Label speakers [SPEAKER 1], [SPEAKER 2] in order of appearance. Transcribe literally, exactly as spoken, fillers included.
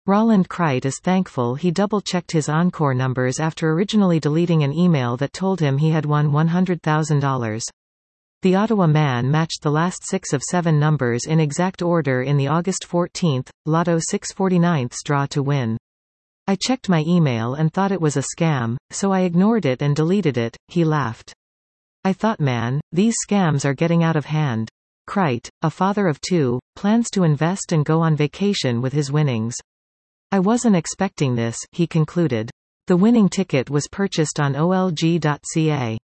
[SPEAKER 1] Roland Crite is thankful he double-checked his Encore numbers after originally deleting an email that told him he had won one hundred thousand dollars. The Ottawa man matched the last six of seven numbers in exact order in the August fourteenth, Lotto six forty-nine draw to win. I checked my email and thought it was a scam, so I ignored it and deleted it, he laughed. I thought, man, these scams are getting out of hand. Crite, a father of two, plans to invest and go on vacation with his winnings. I wasn't expecting this, he concluded. The winning ticket was purchased on O L G dot C A.